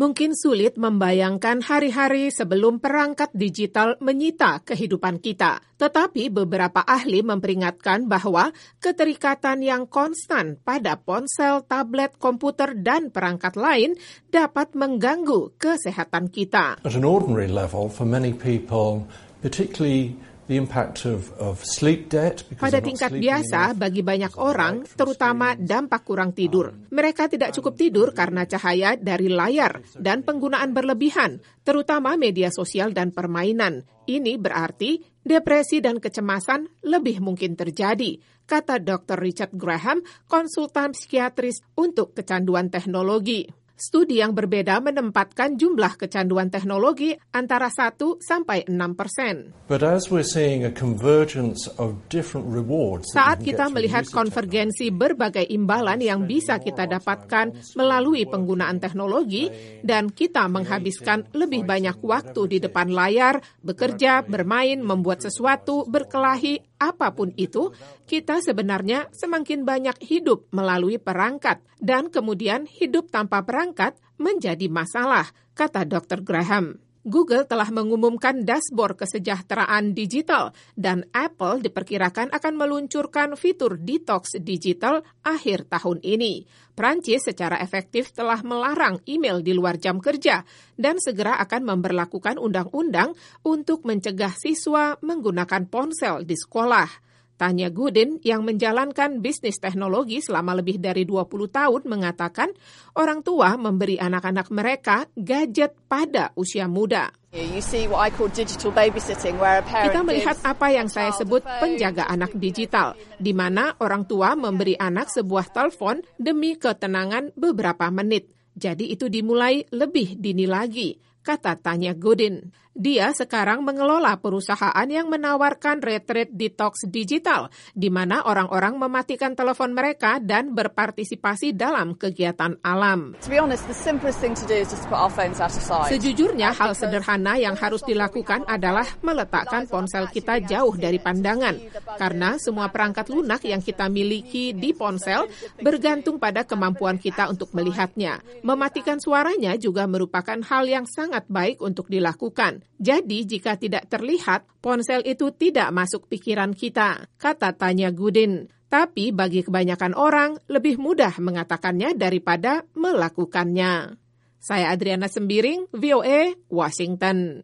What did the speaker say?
Mungkin sulit membayangkan hari-hari sebelum perangkat digital menyita kehidupan kita. Tetapi beberapa ahli memperingatkan bahwa keterikatan yang konstan pada ponsel, tablet, komputer, dan perangkat lain dapat mengganggu kesehatan kita. At an ordinary level, for many people, particularly the impact of sleep debt. Pada tingkat biasa, bagi banyak orang, terutama dampak kurang tidur. Mereka tidak cukup tidur karena cahaya dari layar dan penggunaan berlebihan, terutama media sosial dan permainan. Ini berarti depresi dan kecemasan lebih mungkin terjadi, kata Dr. Richard Graham, konsultan psikiatris untuk kecanduan teknologi. Studi yang berbeda menempatkan jumlah kecanduan teknologi antara 1 sampai 6%. Saat kita melihat konvergensi berbagai imbalan yang bisa kita dapatkan melalui penggunaan teknologi dan kita menghabiskan lebih banyak waktu di depan layar, bekerja, bermain, membuat sesuatu, berkelahi, apapun itu, kita sebenarnya semakin banyak hidup melalui perangkat dan kemudian hidup tanpa perangkat menjadi masalah, kata Dr. Graham. Google telah mengumumkan dashboard kesejahteraan digital dan Apple diperkirakan akan meluncurkan fitur detox digital akhir tahun ini. Prancis secara efektif telah melarang email di luar jam kerja dan segera akan memberlakukan undang-undang untuk mencegah siswa menggunakan ponsel di sekolah. Tanya Goodin yang menjalankan bisnis teknologi selama lebih dari 20 tahun mengatakan orang tua memberi anak-anak mereka gadget pada usia muda. Kita melihat apa yang saya sebut penjaga anak digital, di mana orang tua memberi anak sebuah telepon demi ketenangan beberapa menit. Jadi itu dimulai lebih dini lagi, kata Tanya Goodin. Dia sekarang mengelola perusahaan yang menawarkan retreat detox digital, di mana orang-orang mematikan telepon mereka dan berpartisipasi dalam kegiatan alam. Sejujurnya, hal sederhana yang harus dilakukan adalah meletakkan ponsel kita jauh dari pandangan, karena semua perangkat lunak yang kita miliki di ponsel bergantung pada kemampuan kita untuk melihatnya. Mematikan suaranya juga merupakan hal yang sangat baik untuk dilakukan. Jadi, jika tidak terlihat, ponsel itu tidak masuk pikiran kita, kata Tanya Goodin. Tapi bagi kebanyakan orang, lebih mudah mengatakannya daripada melakukannya. Saya Adriana Sembiring, VOA, Washington.